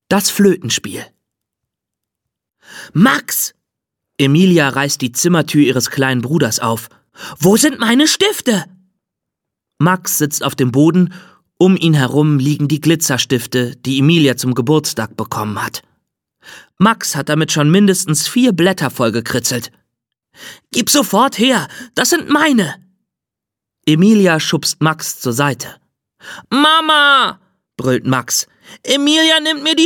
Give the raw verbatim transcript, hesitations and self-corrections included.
Das Flötenspiel. Max! Emilia reißt die Zimmertür ihres kleinen Bruders auf. Wo sind meine Stifte? Max sitzt auf dem Boden, um ihn herum liegen die Glitzerstifte, die Emilia zum Geburtstag bekommen hat. Max hat damit schon mindestens vier Blätter vollgekritzelt. »Gib sofort her, das sind meine!« Emilia schubst Max zur Seite. »Mama!« brüllt Max. »Emilia nimmt mir die